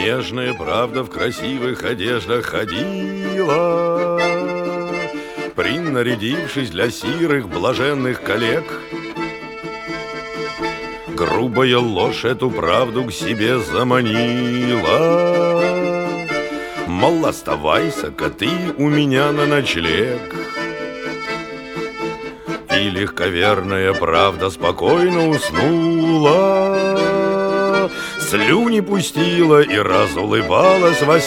Нежная правда в красивых одеждах ходила, принарядившись для сирых блаженных коллег. Грубая ложь эту правду к себе заманила, мол, оставайся-ка ты у меня на ночлег. И легковерная правда спокойно уснула, слюни пустила и разулыбалась во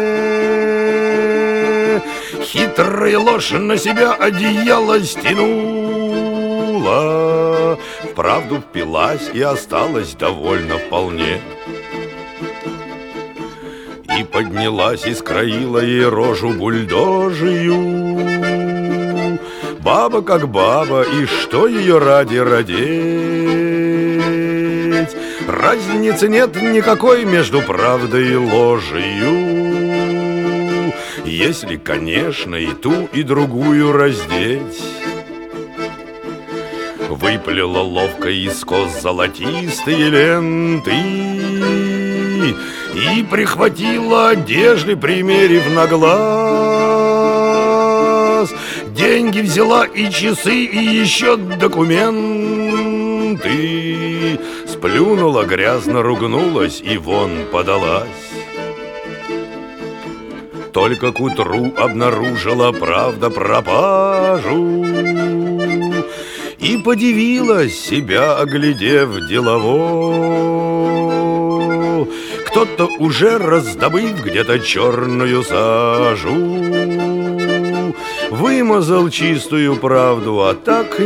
сне. Хитрая ложь на себя одеяло стянула, в правду впилась и осталась довольна вполне. И поднялась и скроила ей рожу бульдожию. Баба как баба, и что ее ради родить? Разницы нет никакой между правдой и ложью, если, конечно, и ту, и другую раздеть. Выплела ловко из кос золотистые ленты и прихватила одежды, примерив на глаз. Деньги взяла и часы, и еще документы. Сплюнула, грязно ругнулась и вон подалась. Только к утру обнаружила правда пропажу и подивилась, себя оглядев делово. Кто-то уже, раздобыв где-то черную сажу, вымазал чистую правду, а так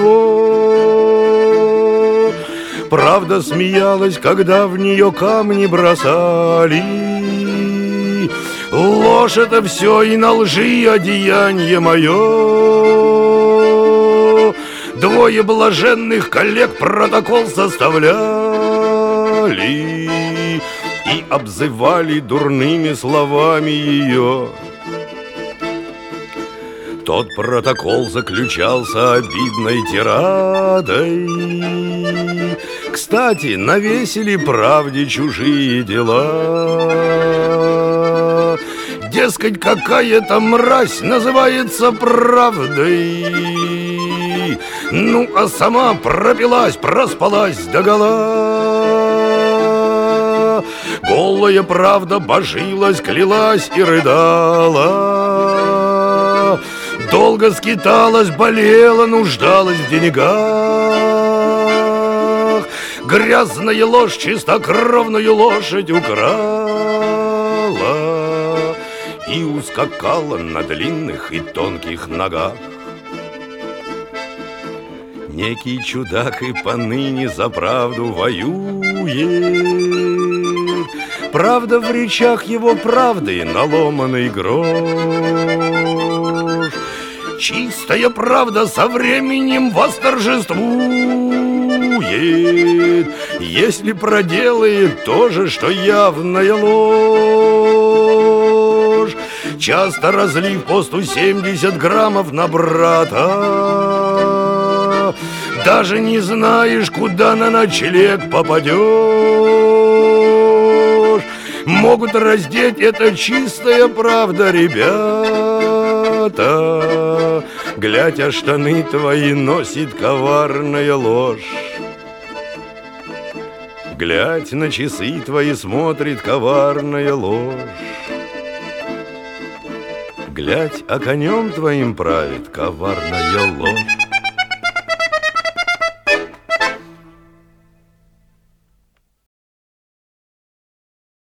ничего. Правда смеялась, когда в нее камни бросали. Ложь — это все, и на лжи одеяние мое. Двое блаженных коллег протокол составляли и обзывали дурными словами ее. Тот протокол заключался обидной тирадой. Кстати, навесили правде чужие дела. Дескать, какая-то мразь называется правдой, ну, а сама пропилась, проспалась догола. Голая правда божилась, клялась и рыдала. Долго скиталась, болела, нуждалась в деньгах. Грязная ложь чистокровную лошадь украла и ускакала на длинных и тонких ногах. Некий чудак и поныне за правду воюет. Правда в речах его правды наломанный грош. Чистая правда со временем восторжествует, если проделает то же, что явная ложь. Часто разлив по 170 граммов на брата, даже не знаешь, куда на ночлег попадешь. Могут раздеть, это чистая правда, ребята. Глядь, а штаны твои носит коварная ложь. Глядь, на часы твои смотрит коварная ложь. Глядь, а конем твоим правит коварная ложь.